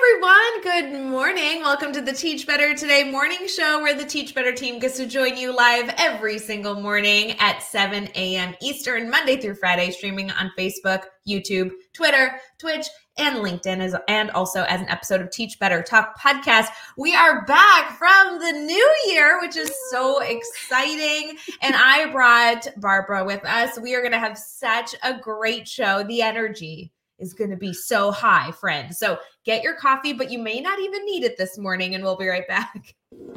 everyone. Good morning. Welcome to the Teach Better Today morning show where the Teach Better team gets to join you live every single morning at 7 a.m. Eastern, Monday through Friday, streaming on Facebook, YouTube, Twitter, Twitch, and LinkedIn, and also as an episode of Teach Better Talk podcast. We are back from the new year, which is so exciting. And I brought Barbara with us. We are going to have such a great show. The energy is going to be so high, friends. So get your coffee, but you may not even need it this morning, and we'll be right back.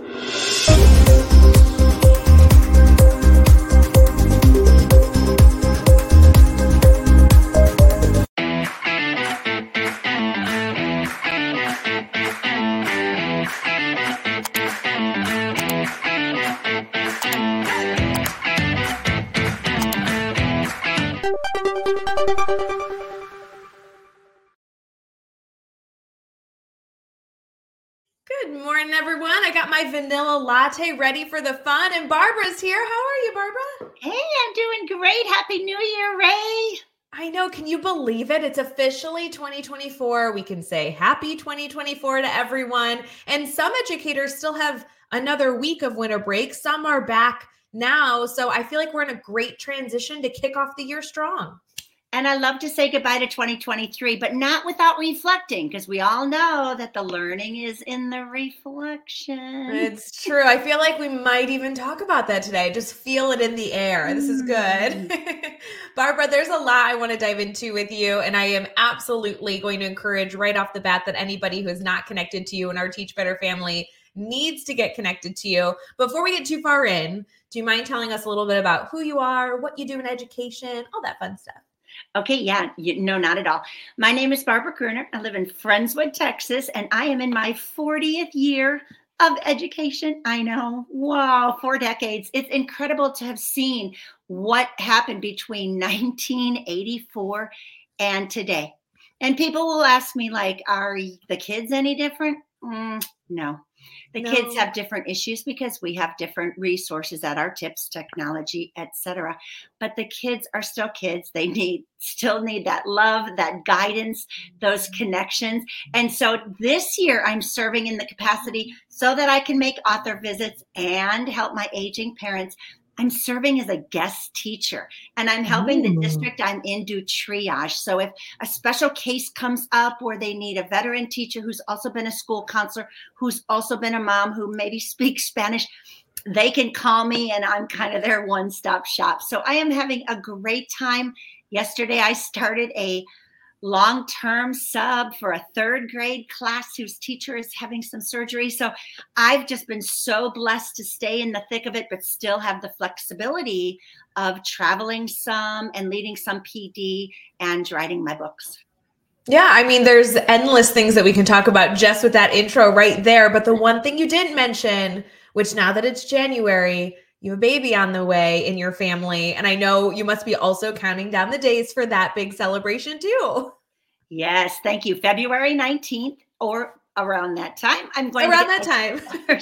Good morning, everyone. I got my vanilla latte ready for the fun, and Barbara's here. How are you, Barbara? Hey, I'm doing great. Happy New Year, Ray. I know. Can you believe it? It's officially 2024. We can say happy 2024 to everyone. And some educators still have another week of winter break. Some are back now. So I feel like we're in a great transition to kick off the year strong. And I love to say goodbye to 2023, but not without reflecting, because we all know that the learning is in the reflection. It's true. I feel like we might even talk about that today. Just feel it in the air. This is good. Barbara, there's a lot I want to dive into with you, and I am absolutely going to encourage right off the bat that anybody who is not connected to you in our Teach Better family needs to get connected to you. Before we get too far in, do you mind telling us a little bit about who you are, what you do in education, all that fun stuff? Okay, yeah, no, not at all. My name is Barbara Gruner. I live in Friendswood, Texas, and I am in my 40th year of education. I know, wow, 4 decades. It's incredible to have seen what happened between 1984 and today. And people will ask me, like, are the kids any different? No. The kids have different issues because we have different resources at our tips, technology, etc. But the kids are still kids. They still need that love, that guidance, those connections. And so this year I'm serving in the capacity so that I can make author visits and help my aging parents. I'm serving as a guest teacher, and I'm helping the district I'm in do triage. So if a special case comes up where they need a veteran teacher who's also been a school counselor, who's also been a mom, who maybe speaks Spanish, they can call me, and I'm kind of their one-stop shop. So I am having a great time. Yesterday, I started a long-term sub for a 3rd grade class whose teacher is having some surgery. So I've just been so blessed to stay in the thick of it, but still have the flexibility of traveling some and leading some PD and writing my books. Yeah, I mean, there's endless things that we can talk about just with that intro right there. But the one thing you didn't mention, which now that it's January, you have a baby on the way in your family. And I know you must be also counting down the days for that big celebration too. Yes, thank you. February 19th or around that time. I'm going around that time.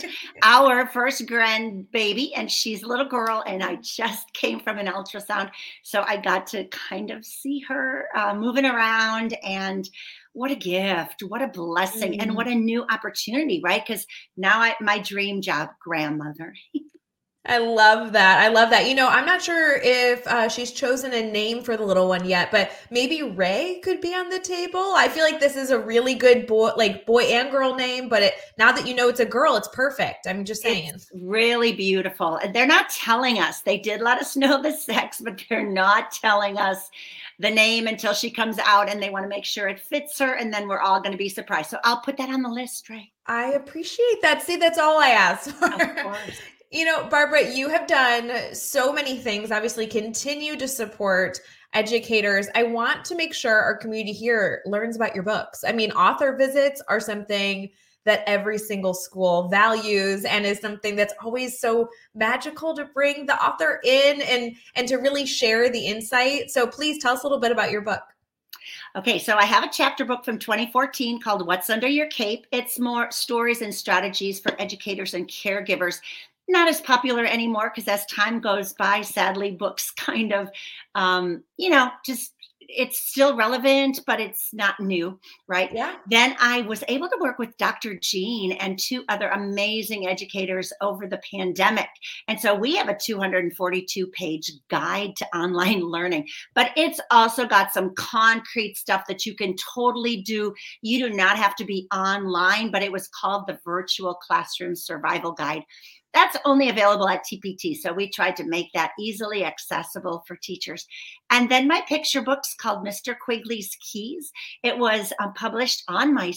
Our first grandbaby, and she's a little girl, and I just came from an ultrasound. So I got to kind of see her moving around, and what a gift, what a blessing, and what a new opportunity, right? Because now my dream job, grandmother. I love that. I love that. You know, I'm not sure if she's chosen a name for the little one yet, but maybe Ray could be on the table. I feel like this is a really good boy and girl name, but now that you know it's a girl, it's perfect. I'm just saying. It's really beautiful. And they're not telling us. They did let us know the sex, but they're not telling us the name until she comes out, and they want to make sure it fits her, and then we're all going to be surprised. So I'll put that on the list, Ray. I appreciate that. See, that's all I asked for. Of course. You know, Barbara, you have done so many things, obviously continue to support educators. I want to make sure our community here learns about your books. I mean, author visits are something that every single school values and is something that's always so magical to bring the author in and to really share the insight. So please tell us a little bit about your book. Okay, so I have a chapter book from 2014 called What's Under Your Cape. It's more stories and strategies for educators and caregivers. Not as popular anymore because as time goes by, sadly, books kind of, just it's still relevant, but it's not new, right? Yeah. Then I was able to work with Dr. Jean and two other amazing educators over the pandemic. And so we have a 242-page guide to online learning, but it's also got some concrete stuff that you can totally do. You do not have to be online, but it was called the Virtual Classroom Survival Guide. That's only available at TPT. So we tried to make that easily accessible for teachers. And then my picture book's called Mr. Quigley's Keys. It was published on my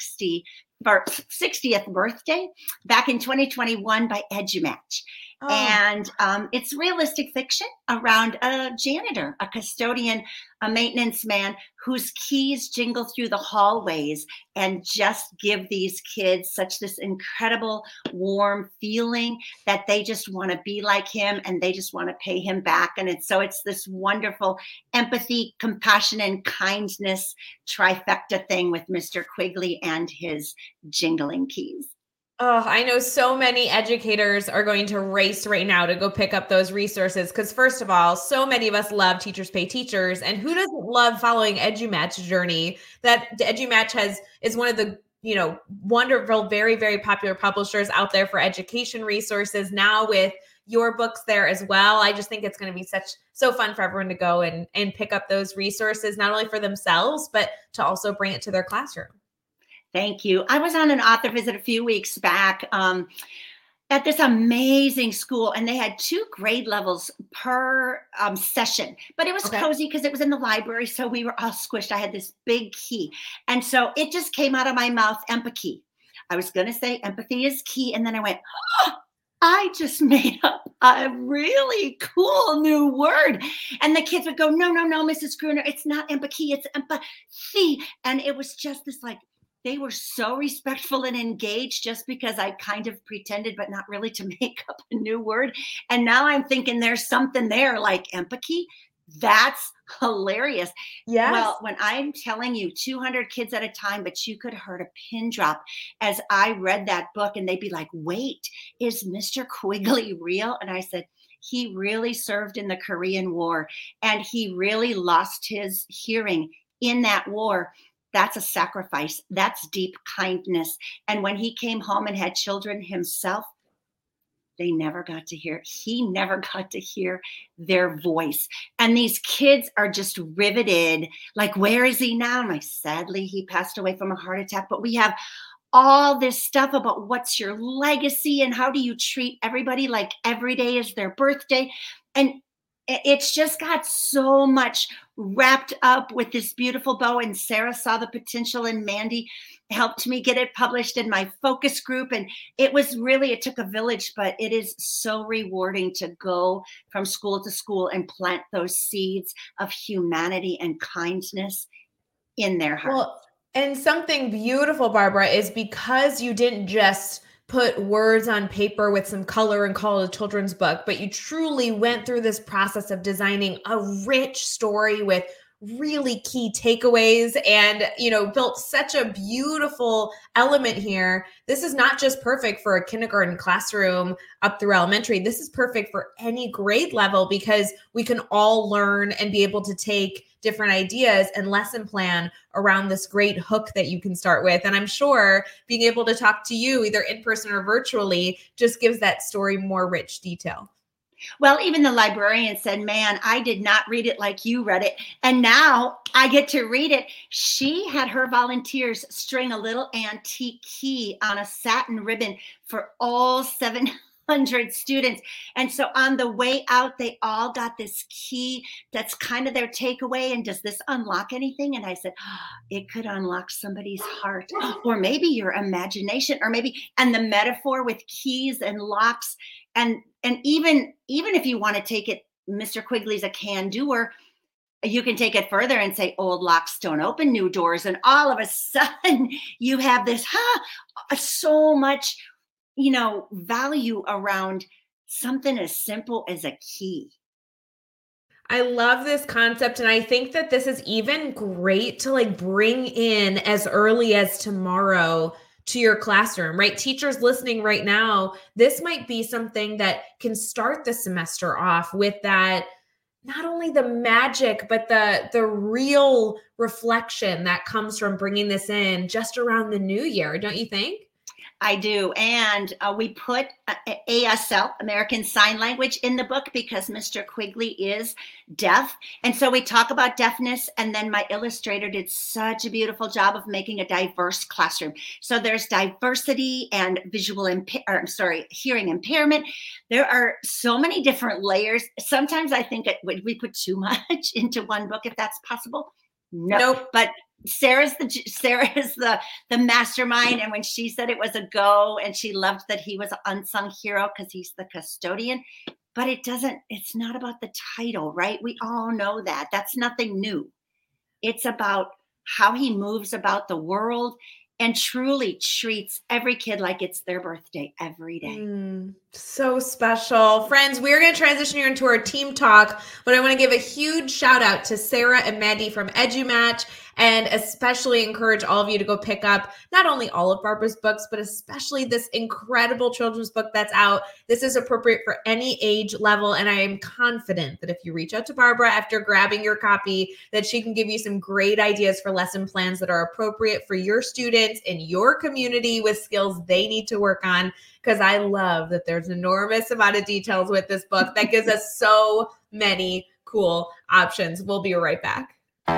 60th birthday back in 2021 by EduMatch. Oh. And it's realistic fiction around a janitor, a custodian, a maintenance man whose keys jingle through the hallways and just give these kids such this incredible warm feeling that they just want to be like him and they just want to pay him back. And it's this wonderful empathy, compassion, and kindness trifecta thing with Mr. Quigley and his jingling keys. Oh, I know so many educators are going to race right now to go pick up those resources because, first of all, so many of us love Teachers Pay Teachers, and who doesn't love following EduMatch journey? That EduMatch is one of the wonderful, very, very popular publishers out there for education resources. Now with your books there as well, I just think it's going to be so fun for everyone to go and pick up those resources, not only for themselves but to also bring it to their classroom. Thank you. I was on an author visit a few weeks back at this amazing school, and they had 2 grade levels per session, but it was cozy because it was in the library. So we were all squished. I had this big key. And so it just came out of my mouth, empathy. I was going to say empathy is key. And then I went, oh, I just made up a really cool new word. And the kids would go, no, Mrs. Gruner, it's not empathy, it's empathy. And it was just this they were so respectful and engaged just because I kind of pretended, but not really, to make up a new word. And now I'm thinking there's something there like empathy. That's hilarious. Yes. Well, when I'm telling you 200 kids at a time, but you could heard a pin drop as I read that book and they'd be like, wait, is Mr. Quigley real? And I said, he really served in the Korean War and he really lost his hearing in that war. That's a sacrifice. That's deep kindness. And when he came home and had children himself, he never got to hear their voice. And these kids are just riveted. Like, where is he now? And sadly, he passed away from a heart attack. But we have all this stuff about what's your legacy and how do you treat everybody like every day is their birthday. And it's just got so much wrapped up with this beautiful bow. And Sarah saw the potential and Mandy helped me get it published in my focus group. And it took a village, but it is so rewarding to go from school to school and plant those seeds of humanity and kindness in their hearts. Well, and something beautiful, Barbara, is because you didn't just put words on paper with some color and call it a children's book, but you truly went through this process of designing a rich story with really key takeaways and, built such a beautiful element here. This is not just perfect for a kindergarten classroom up through elementary. This is perfect for any grade level because we can all learn and be able to take different ideas and lesson plan around this great hook that you can start with. And I'm sure being able to talk to you either in person or virtually just gives that story more rich detail. Well, even the librarian said, man, I did not read it like you read it. And now I get to read it. She had her volunteers string a little antique key on a satin ribbon for all 700 students. And so on the way out, they all got this key that's kind of their takeaway. And does this unlock anything? And I said, it could unlock somebody's heart or maybe your imagination and the metaphor with keys and locks. And even if you want to take it, Mr. Quigley's a can-doer, you can take it further and say old locks don't open new doors. And all of a sudden you have this, so much, value around something as simple as a key. I love this concept. And I think that this is even great to bring in as early as tomorrow to your classroom, right? Teachers listening right now, this might be something that can start the semester off with that, not only the magic, but the real reflection that comes from bringing this in just around the new year, don't you think? I do. And we put ASL, American Sign Language, in the book because Mr. Quigley is deaf. And so we talk about deafness. And then my illustrator did such a beautiful job of making a diverse classroom. So there's diversity and hearing impairment. There are so many different layers. Sometimes I think we put too much into one book, if that's possible. No, nope. But Sarah is the mastermind, and when she said it was a go, and she loved that he was an unsung hero because he's the custodian, but it's not about the title, right? We all know that. That's nothing new. It's about how he moves about the world and truly treats every kid like it's their birthday every day. So special. Friends, we're going to transition here into our team talk, but I want to give a huge shout out to Sarah and Mandy from EduMatch, and especially encourage all of you to go pick up not only all of Barbara's books, but especially this incredible children's book that's out. This is appropriate for any age level, and I am confident that if you reach out to Barbara after grabbing your copy, that she can give you some great ideas for lesson plans that are appropriate for your students in your community with skills they need to work on. Because I love that there's an enormous amount of details with this book that gives us so many cool options. We'll be right back.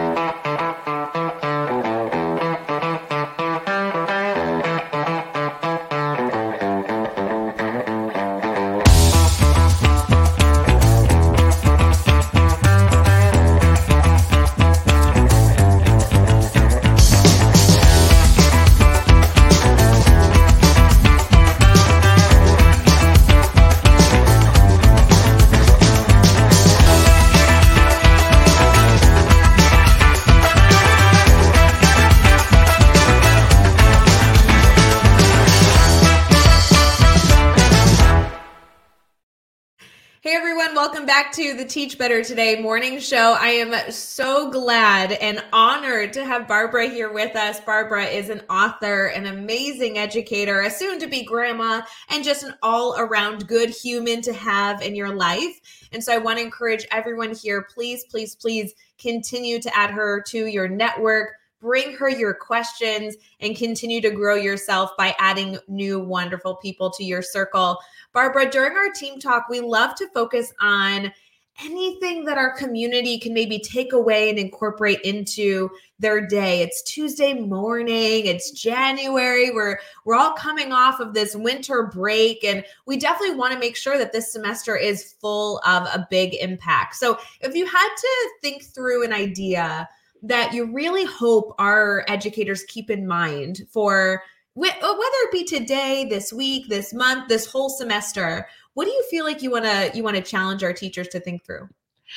Hey everyone, welcome back to the Teach Better Today morning show. I am so glad and honored to have Barbara here with us. Barbara is an author, an amazing educator, a soon-to-be grandma, and just an all-around good human to have in your life. And so I want to encourage everyone here, please, please, please continue to add her to your network. Bring her your questions and continue to grow yourself by adding new wonderful people to your circle. Barbara, during our team talk, we love to focus on anything that our community can maybe take away and incorporate into their day. It's Tuesday morning, it's January, we're all coming off of this winter break, and we definitely want to make sure that this semester is full of a big impact. So if you had to think through an idea that you really hope our educators keep in mind for whether it be today, this week, this month, this whole semester, what do you feel like you want to challenge our teachers to think through?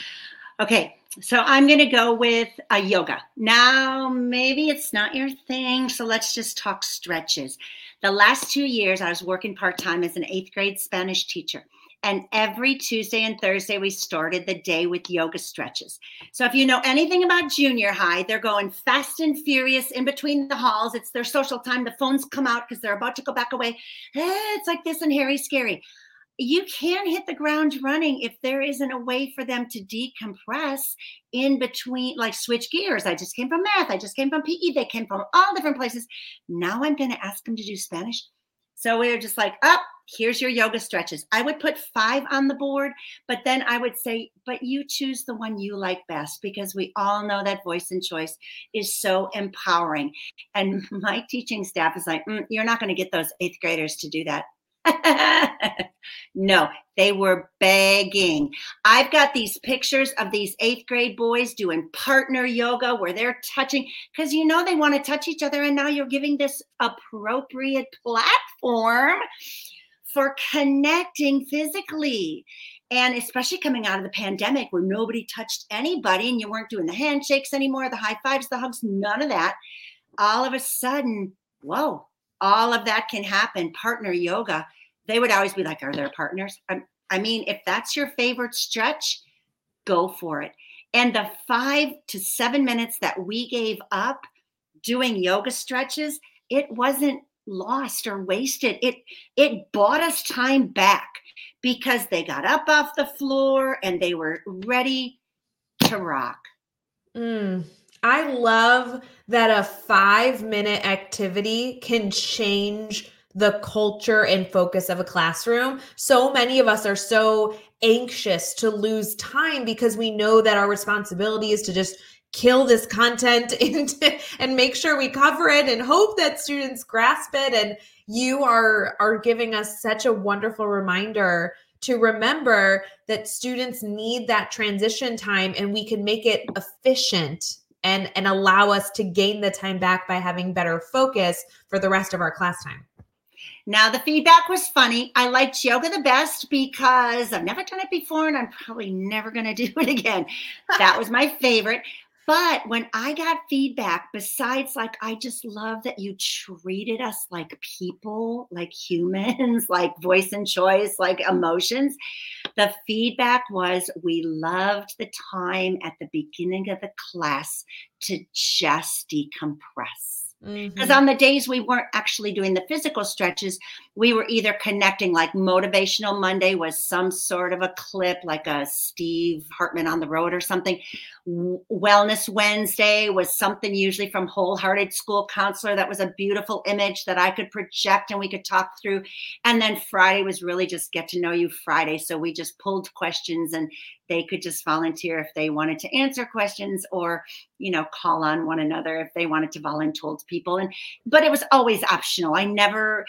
Okay, so I'm going to go with yoga. Now, maybe it's not your thing, so let's just talk stretches. The last 2 years, I was working part-time as an 8th grade Spanish teacher. And every Tuesday and Thursday, we started the day with yoga stretches. So if you know anything about junior high, they're going fast and furious in between the halls. It's their social time. The phones come out because they're about to go back away. It's like this and Harry Scary. You can't hit the ground running if there isn't a way for them to decompress in between, like switch gears. I just came from math. I just came from PE. They came from all different places. Now I'm going to ask them to do Spanish. So we were just like, here's your yoga stretches. I would put 5 on the board, but then I would say, but you choose the one you like best, because we all know that voice and choice is so empowering. And my teaching staff is like, you're not going to get those 8th graders to do that. No, they were begging. I've got these pictures of these 8th grade boys doing partner yoga where they're touching, because you know they want to touch each other, and now you're giving this appropriate platform for connecting physically. And especially coming out of the pandemic where nobody touched anybody and you weren't doing the handshakes anymore, the high fives, the hugs, none of that. All of a sudden, whoa, all of that can happen. Partner yoga. They would always be like, are there partners? I mean, if that's your favorite stretch, go for it. And the 5 to 7 minutes that we gave up doing yoga stretches, it wasn't lost or wasted. It bought us time back because they got up off the floor and they were ready to rock. I love that a 5-minute activity can change the culture and focus of a classroom. So many of us are so anxious to lose time because we know that our responsibility is to just kill this content and make sure we cover it and hope that students grasp it. And you are giving us such a wonderful reminder to remember that students need that transition time, and we can make it efficient and allow us to gain the time back by having better focus for the rest of our class time. Now, the feedback was funny. I liked yoga the best because I've never done it before and I'm probably never going to do it again. That was my favorite. But when I got feedback, besides like, I just love that you treated us like people, like humans, like voice and choice, like emotions. The feedback was we loved the time at the beginning of the class to just decompress. Because on the days we weren't actually doing the physical stretches, we were either connecting, like Motivational Monday was some sort of a clip, like a Steve Hartman on the Road or something. Wellness Wednesday was something usually from Wholehearted School Counselor. That was a beautiful image that I could project and we could talk through. And then Friday was really just get to know you Friday. So we just pulled questions and they could just volunteer if they wanted to answer questions or, call on one another if they wanted to volunteer to people. But it was always optional. I never,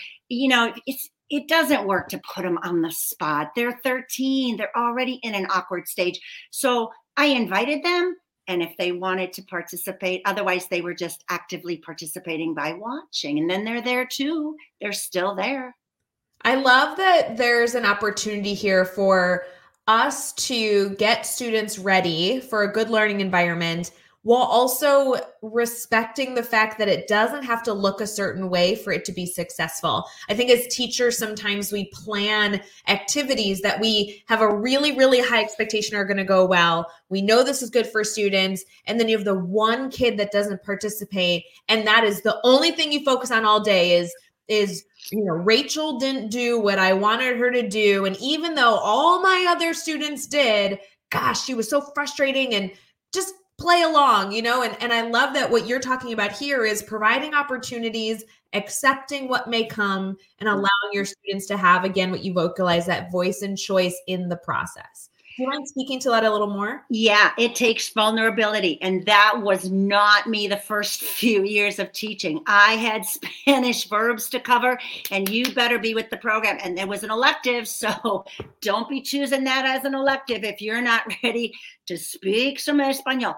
it doesn't work to put them on the spot. They're 13. They're already in an awkward stage. So I invited them. And if they wanted to participate, otherwise they were just actively participating by watching. And then they're there too. They're still there. I love that there's an opportunity here for us to get students ready for a good learning environment while also respecting the fact that it doesn't have to look a certain way for it to be successful. I think as teachers, sometimes we plan activities that we have a really, really high expectation are going to go well. We know this is good for students. And then you have the one kid that doesn't participate. And that is the only thing you focus on all day is Rachel didn't do what I wanted her to do. And even though all my other students did, gosh, she was so frustrating, and just play along, and I love that what you're talking about here is providing opportunities, accepting what may come, and allowing your students to have, again, what you vocalize, that voice and choice in the process. Do you mind speaking to that a little more? Yeah, it takes vulnerability. And that was not me the first few years of teaching. I had Spanish verbs to cover, and you better be with the program. And it was an elective, so don't be choosing that as an elective if you're not ready to speak some Espanol.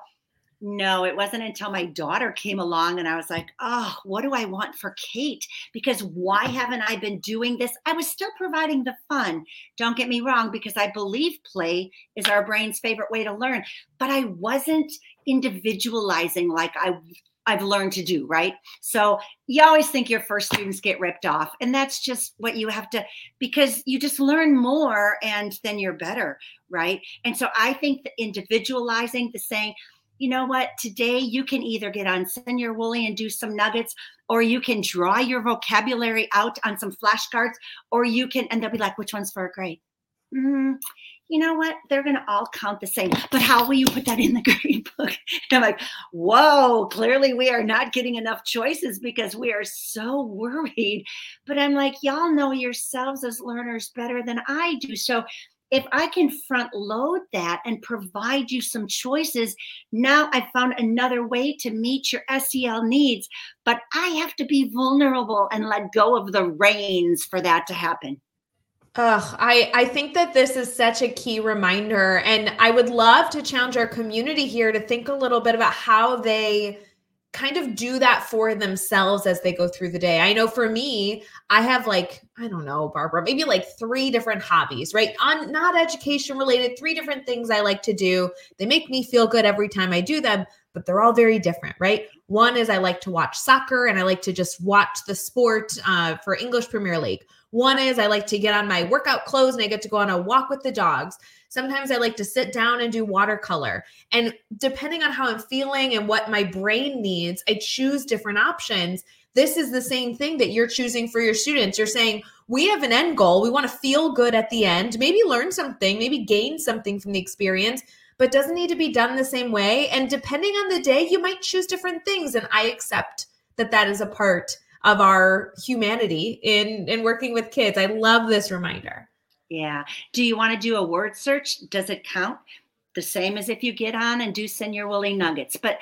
No, it wasn't until my daughter came along and I was like, oh, what do I want for Kate? Because why haven't I been doing this? I was still providing the fun. Don't get me wrong, because I believe play is our brain's favorite way to learn. But I wasn't individualizing like I've learned to do, right? So you always think your first students get ripped off. And that's just what you have to, because you just learn more and then you're better, right? And so I think the individualizing, the saying, you know what, today you can either get on Senior Wooly and do some nuggets, or you can draw your vocabulary out on some flashcards, or you can, and they'll be like, which one's for a grade? You know what? They're going to all count the same, but how will you put that in the grade book? And I'm like, whoa, clearly we are not getting enough choices because we are so worried. But I'm like, y'all know yourselves as learners better than I do. So if I can front load that and provide you some choices, now I found another way to meet your SEL needs, but I have to be vulnerable and let go of the reins for that to happen. I think that this is such a key reminder, and I would love to challenge our community here to think a little bit about how they kind of do that for themselves as they go through the day. I know for me, I have I don't know, Barbara, maybe 3 different hobbies, right? On not education related, 3 different things I like to do. They make me feel good every time I do them, but they're all very different, right? One is I like to watch soccer and I like to just watch the sport for English Premier League. One is I like to get on my workout clothes and I get to go on a walk with the dogs. Sometimes I like to sit down and do watercolor. And depending on how I'm feeling and what my brain needs, I choose different options. This is the same thing that you're choosing for your students. You're saying, we have an end goal. We want to feel good at the end, maybe learn something, maybe gain something from the experience. but doesn't need to be done the same way. And depending on the day, you might choose different things. And I accept that that is a part of our humanity in working with kids. I love this reminder. Yeah. Do you want to do a word search? Does it count? The same as if you get on and do send your woolly nuggets. But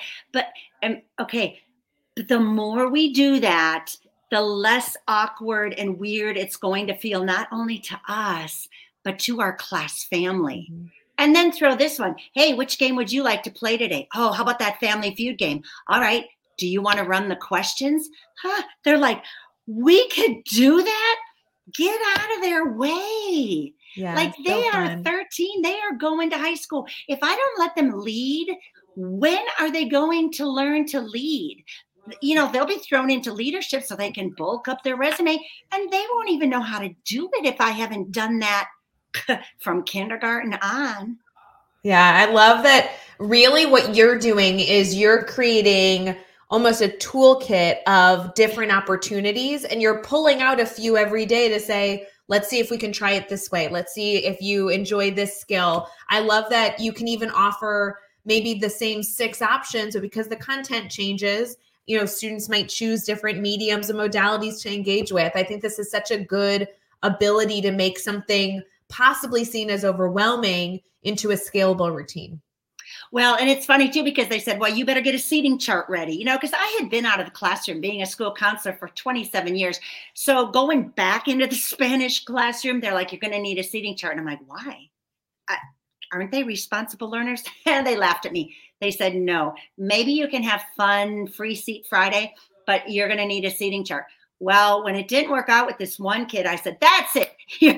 okay, the more we do that, the less awkward and weird it's going to feel, not only to us, but to our class family. Mm-hmm. And then throw this one. Hey, which game would you like to play today? Oh, how about that Family Feud game? All right. Do you want to run the questions? They're like, we could do that? Get out of their way. Yeah, like they are 13. They are going to high school. If I don't let them lead, when are they going to learn to lead? They'll be thrown into leadership so they can bulk up their resume, and they won't even know how to do it if I haven't done that from kindergarten on. Yeah, I love that. Really what you're doing is you're creating almost a toolkit of different opportunities, and you're pulling out a few every day to say, let's see if we can try it this way. Let's see if you enjoy this skill. I love that you can even offer maybe the same 6 options, but because the content changes, students might choose different mediums and modalities to engage with. I think this is such a good ability to make something possibly seen as overwhelming into a scalable routine. Well, and it's funny too, because they said, well, you better get a seating chart ready, because I had been out of the classroom being a school counselor for 27 years. So going back into the Spanish classroom, they're like, you're going to need a seating chart. And I'm like, why? Aren't they responsible learners? And they laughed at me. They said, no, maybe you can have fun, free seat Friday, but you're going to need a seating chart. Well, when it didn't work out with this one kid, I said, that's it.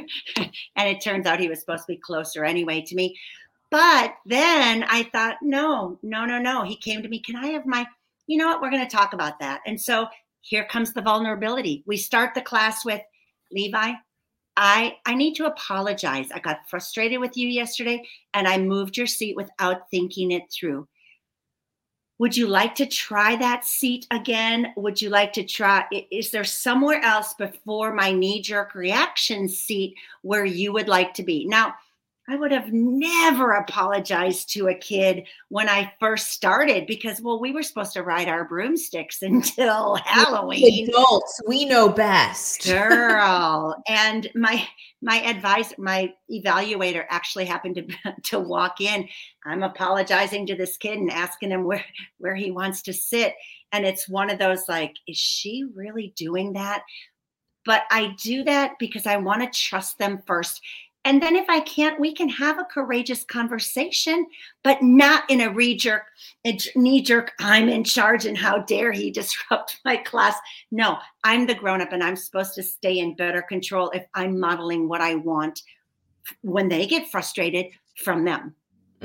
And it turns out he was supposed to be closer anyway to me. But then I thought, no. He came to me. Can I have my, you know what? We're going to talk about that. And so here comes the vulnerability. We start the class with, Levi, I need to apologize. I got frustrated with you yesterday and I moved your seat without thinking it through. Would you like to try that seat again? Would you like to try? Is there somewhere else before my knee-jerk reaction seat where you would like to be? Now, I would have never apologized to a kid when I first started because, we were supposed to ride our broomsticks until Halloween. Adults, we know best. Girl. And my advisor, my evaluator actually happened to walk in. I'm apologizing to this kid and asking him where he wants to sit. And it's one of those like, is she really doing that? But I do that because I want to trust them first. And then if I can't, we can have a courageous conversation, but not in a knee-jerk, I'm in charge and how dare he disrupt my class. No, I'm the grown-up and I'm supposed to stay in better control if I'm modeling what I want when they get frustrated from them.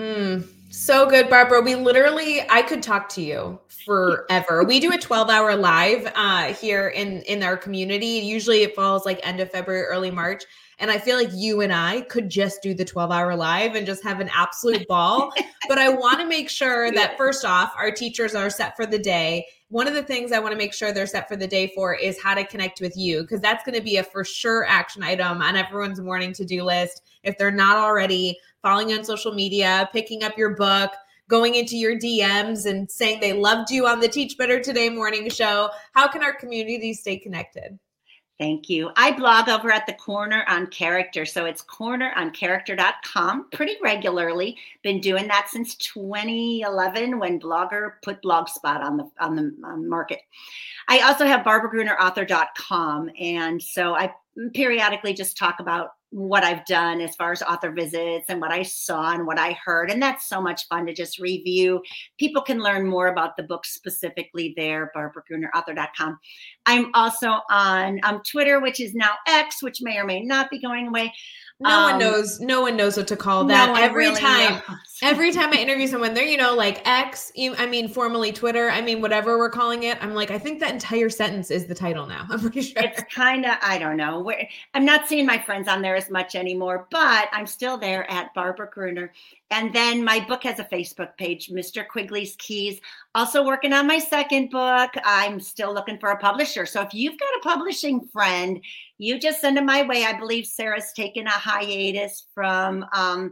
So good, Barbara. I could talk to you forever. We do a 12-hour live here in our community. Usually it falls like end of February, early March. And I feel like you and I could just do the 12-hour live and just have an absolute ball. But I want to make sure that first off, our teachers are set for the day. One of the things I want to make sure they're set for the day for is how to connect with you, because that's going to be a for sure action item on everyone's morning to-do list. If they're not already following you on social media, picking up your book, going into your DMs and saying they loved you on the Teach Better Today morning show, how can our community stay connected? Thank you. I blog over at the Corner on Character. So it's corneroncharacter.com pretty regularly. Been doing that since 2011 when Blogger put Blogspot on the market. I also have barbaragrunerauthor.com. And so I periodically just talk about what I've done as far as author visits and what I saw and what I heard. And that's so much fun to just review. People can learn more about the book specifically there, barbaragrunerauthor.com. I'm also on Twitter, which is now X, which may or may not be going away. No one knows what to call that. Every time I interview someone, they're, like X, formerly Twitter, whatever we're calling it. I'm like, I think that entire sentence is the title now. I'm pretty sure. It's kind of, I don't know. I'm not seeing my friends on there as much anymore, but I'm still there at Barbara Gruner. And then my book has a Facebook page, Mr. Quigley's Keys. Also working on my second book. I'm still looking for a publisher. So if you've got a publishing friend, you just send them my way. I believe Sarah's taken a hiatus from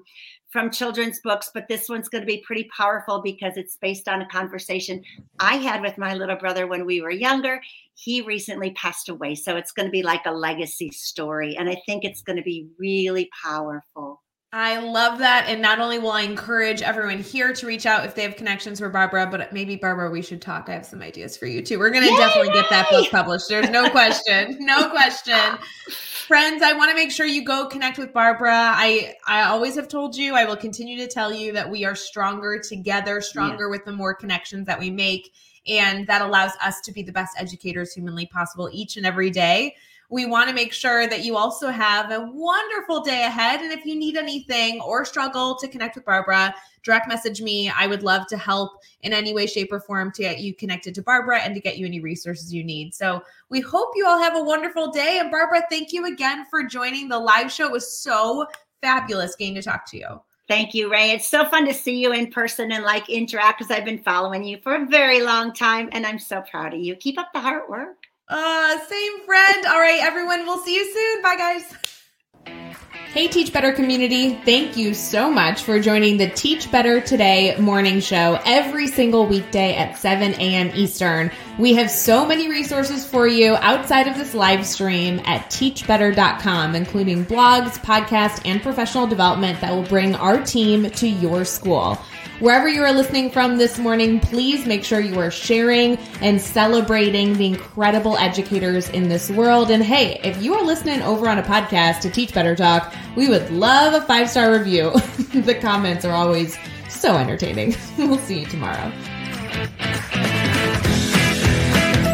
children's books, but this one's going to be pretty powerful because it's based on a conversation I had with my little brother when we were younger. He recently passed away. So it's going to be like a legacy story. And I think it's going to be really powerful. I love that. And not only will I encourage everyone here to reach out if they have connections for Barbara, but maybe Barbara, we should talk. I have some ideas for you too. We're going to definitely get that book published. There's no question. No question. Friends, I want to make sure you go connect with Barbara. I always have told you, I will continue to tell you that we are stronger together, stronger with the more connections that we make. And that allows us to be the best educators humanly possible each and every day. We want to make sure that you also have a wonderful day ahead. And if you need anything or struggle to connect with Barbara, direct message me. I would love to help in any way, shape, or form to get you connected to Barbara and to get you any resources you need. So we hope you all have a wonderful day. And Barbara, thank you again for joining the live show. It was so fabulous getting to talk to you. Thank you, Ray. It's so fun to see you in person and interact because I've been following you for a very long time. And I'm so proud of you. Keep up the hard work. Same friend. All right, everyone. We'll see you soon. Bye, guys. Hey, Teach Better community. Thank you so much for joining the Teach Better Today morning show every single weekday at 7 a.m. Eastern. We have so many resources for you outside of this live stream at teachbetter.com, including blogs, podcasts, and professional development that will bring our team to your school. Wherever you are listening from this morning, please make sure you are sharing and celebrating the incredible educators in this world. And hey, if you are listening over on a podcast to Teach Better Talk, we would love a 5-star review. The comments are always so entertaining. We'll see you tomorrow.